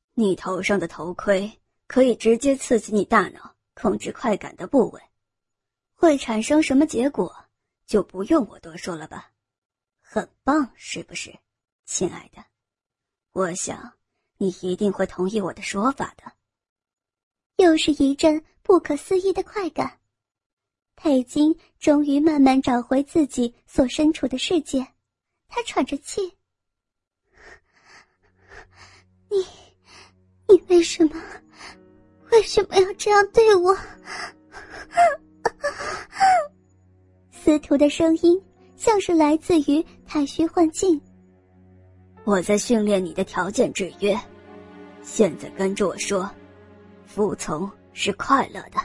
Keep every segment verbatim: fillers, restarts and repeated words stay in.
你头上的头盔可以直接刺激你大脑控制快感的部位，会产生什么结果就不用我多说了吧。很棒，是不是，亲爱的？我想你一定会同意我的说法的。 又是一阵不可思议的快感，佩金终于慢慢找回自己所身处的世界。他喘着气，你你为什么为什么要这样对我？司徒的声音像是来自于太虚幻境。 我在训练你的条件制约，现在跟着我说，服从是快乐的。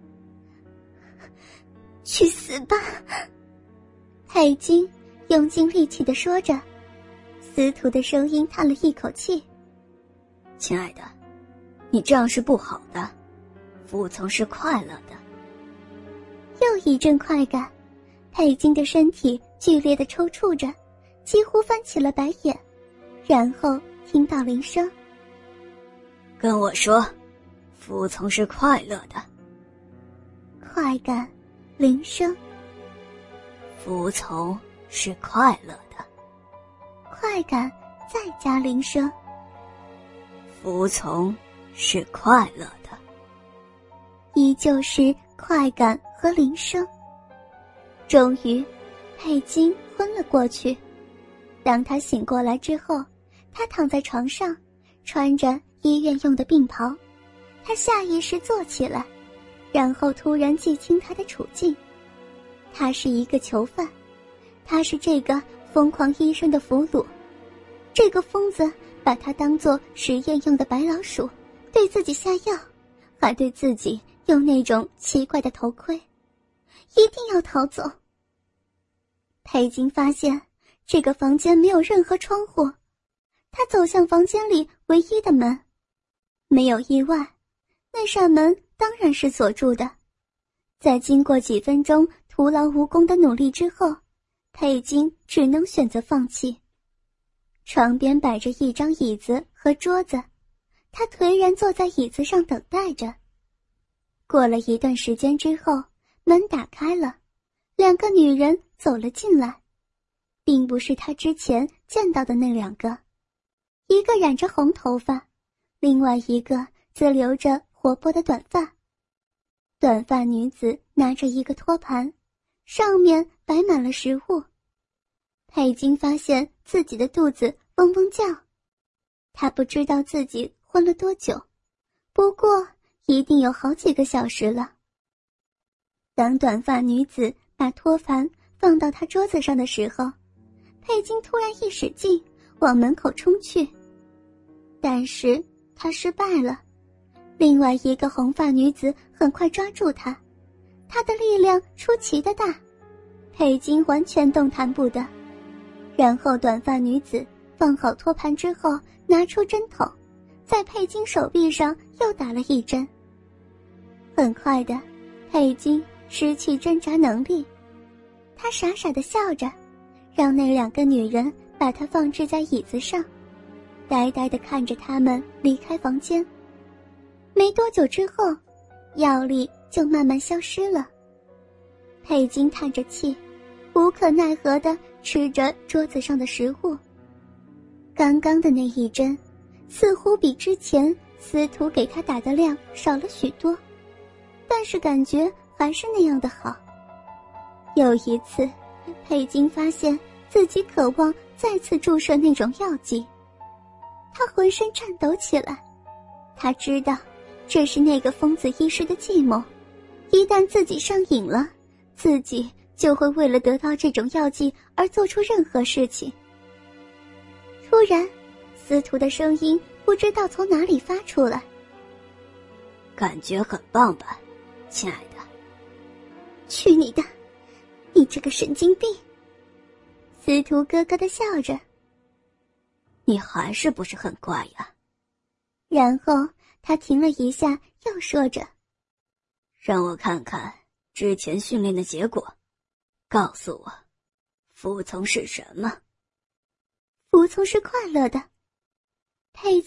去死吧！佩金用尽力气地说着。司徒的声音叹了一口气， 亲爱的，你这样是不好的，服从是快乐的。 又一阵快感，佩金的身体剧烈地抽搐着，几乎翻起了白眼，然后听到铃声。 跟我说，服从是快乐的。 快感，铃声。 服从是快乐的。 快感，再加铃声。 服从是快乐的。 依旧是快感和铃声。终于，佩金昏了过去。当他醒过来之后，他躺在床上，穿着医院用的病袍。他下意识坐起来，然后突然记清他的处境。他是一个囚犯，他是这个疯狂医生的俘虏。这个疯子把他当作实验用的白老鼠，对自己下药，还对自己用那种奇怪的头盔。一定要逃走。佩金发现这个房间没有任何窗户，他走向房间里唯一的门，没有意外，那扇门当然是锁住的。在经过几分钟徒劳无功的努力之后，佩金只能选择放弃。床边摆着一张椅子和桌子，他颓然坐在椅子上等待着。过了一段时间之后，门打开了，两个女人走了进来，并不是他之前见到的那两个，一个染着红头发，另外一个则留着活泼的短发。短发女子拿着一个托盘，上面摆满了食物。佩金发现自己的肚子嗡嗡叫，他不知道自己昏了多久，不过一定有好几个小时了。当短发女子把托盘放到他桌子上的时候，佩金突然一使劲往门口冲去，但是他失败了。另外一个红发女子很快抓住他，她的力量出奇的大，佩金完全动弹不得。然后短发女子放好托盘之后，拿出针筒，在佩金手臂上又打了一针。很快的，佩金失去挣扎能力，他傻傻地笑着，让那两个女人把他放置在椅子上，呆呆地看着他们离开房间。没多久之后，药力就慢慢消失了。佩金叹着气，无可奈何地吃着桌子上的食物。刚刚的那一针，似乎比之前司徒给他打的量少了许多，但是感觉还是那样的好。有一次，佩金发现自己渴望再次注射那种药剂，他浑身颤抖起来。他知道这是那个疯子医师的计谋，一旦自己上瘾了，自己就会为了得到这种药剂而做出任何事情。突然，司徒的声音不知道从哪里发出来。 感觉很棒吧，亲爱的？ 去你的，你这个神经病！司徒咯咯地笑着。 你还是不是很乖呀？ 然后他停了一下，又说着， 让我看看之前训练的结果，告诉我，服从是什么？ 服从是快乐的。佩金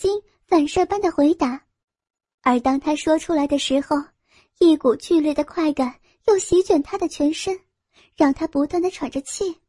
反射般的回答，而当他说出来的时候，一股剧烈的快感又席卷他的全身，让他不断的喘着气。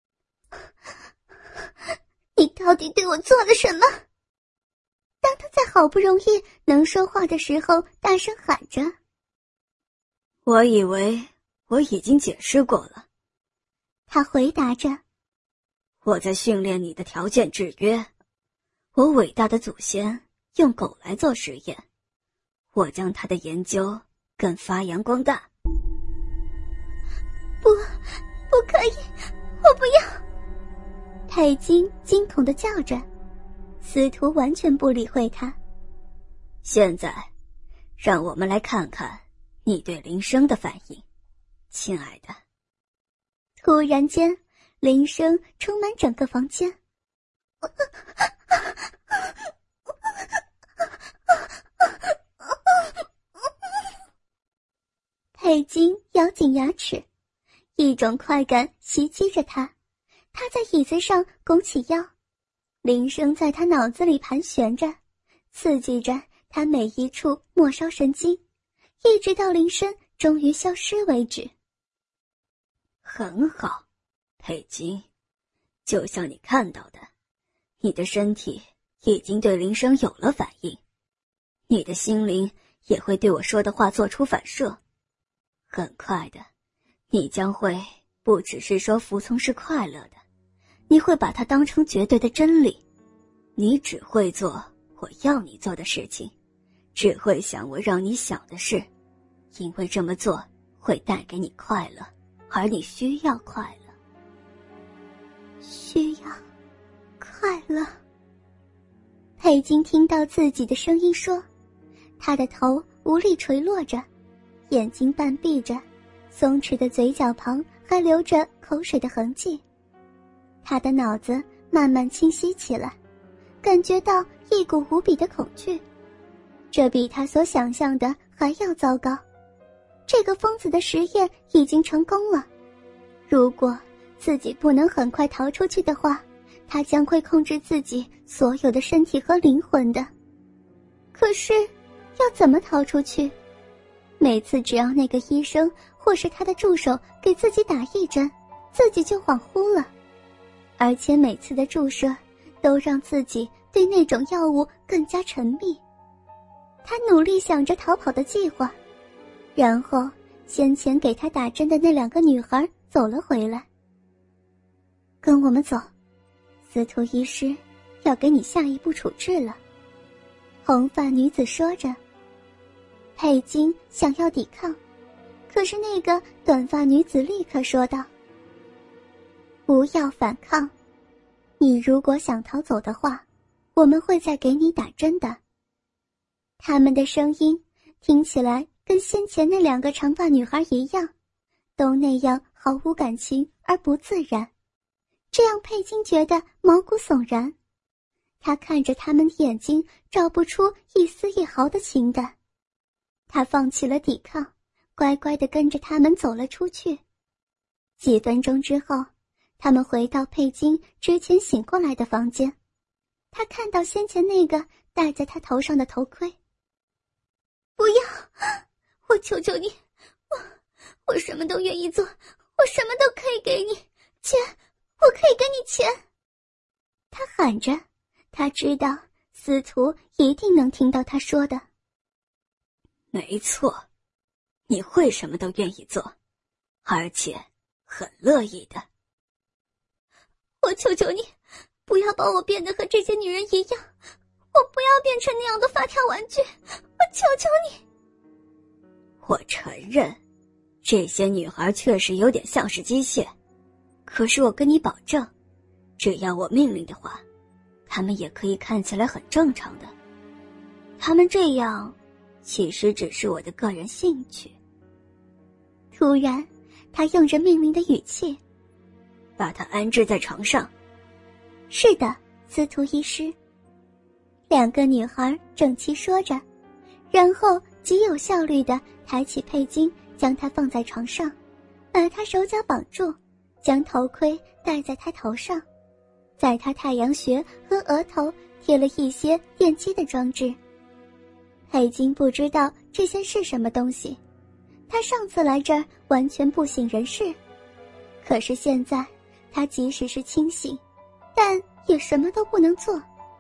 你到底对我做了什么？当他在好不容易能说话的时候大声喊着。 我以为我已经解释过了。 他回答着。 我在训练你的条件制约。我伟大的祖先用狗来做实验，我将他的研究更发扬光大。 不，不可以，我不要！佩金惊恐地叫着，司徒完全不理会他。 现在，让我们来看看你对铃声的反应，亲爱的。 突然间，铃声充满整个房间。佩金咬紧牙齿，一种快感袭击着他。他在椅子上拱起腰，铃声在他脑子里盘旋着，刺激着他每一处末梢神经，一直到铃声终于消失为止。 很好，佩金，就像你看到的，你的身体已经对铃声有了反应，你的心灵也会对我说的话做出反射。很快的，你将会不只是说服从是快乐的，你会把它当成绝对的真理。你只会做我要你做的事情，只会想我让你想的事，因为这么做会带给你快乐，而你需要快乐。 需要快乐。佩金听到自己的声音说，他的头无力垂落着，眼睛半闭着，松弛的嘴角旁还留着口水的痕迹。他的脑子慢慢清晰起来，感觉到一股无比的恐惧，这比他所想象的还要糟糕。这个疯子的实验已经成功了，如果自己不能很快逃出去的话，他将会控制自己所有的身体和灵魂的。可是要怎么逃出去？每次只要那个医生或是他的助手给自己打一针，自己就恍惚了，而且每次的注射都让自己对那种药物更加沉迷。他努力想着逃跑的计划，然后先前给他打针的那两个女孩走了回来。跟我们走，司徒医师要给你下一步处置了。红发女子说着。佩金想要抵抗，可是那个短发女子立刻说道：不要反抗，你如果想逃走的话，我们会再给你打针的。他们的声音听起来跟先前那两个长发女孩一样，都那样毫无感情而不自然，这让佩金觉得毛骨悚然。他看着他们的眼睛，找不出一丝一毫的情感。他放弃了抵抗，乖乖地跟着他们走了出去。几分钟之后，他们回到佩金之前醒过来的房间。他看到先前那个戴在他头上的头盔。不要，我求求你，我我什么都愿意做，我什么都可以给你钱，我可以给你钱。他喊着，他知道司徒一定能听到他说的。 没错，你会什么都愿意做，而且很乐意的。 我求求你，不要把我变得和这些女人一样，我不要变成那样的发条玩具，我求求你。 我承认，这些女孩确实有点像是机械，可是我跟你保证，只要我命令的话，她们也可以看起来很正常的。她们这样其实只是我的个人兴趣。 突然，他用着命令的语气， 把她安置在床上。 是的，司徒医师。两个女孩整齐说着，然后极有效率地抬起佩金，将她放在床上，把她手脚绑住，将头盔戴在她头上，在她太阳穴和额头贴了一些电击的装置。黑金不知道这些是什么东西，他上次来这儿完全不省人事，可是现在他即使是清醒，但也什么都不能做。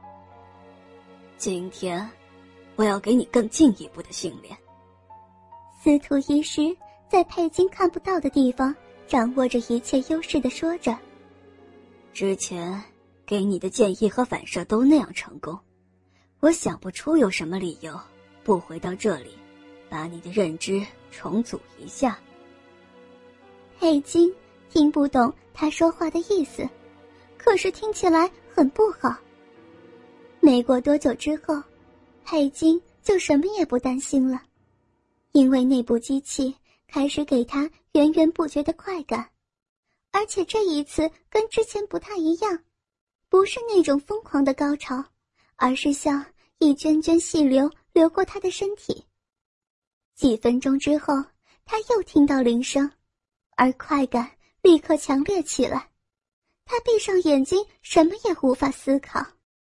今天我要给你更进一步的训练。 司徒医师在佩金看不到的地方掌握着一切优势地说着， 之前给你的建议和反射都那样成功，我想不出有什么理由不回到这里，把你的认知重组一下。 佩金听不懂他说话的意思，可是听起来很不好。没过多久之后，佩金就什么也不担心了，因为那部机器开始给他源源不绝的快感，而且这一次跟之前不太一样，不是那种疯狂的高潮，而是像一涓涓细流流过他的身体。几分钟之后，他又听到铃声，而快感立刻强烈起来。他闭上眼睛，什么也无法思考。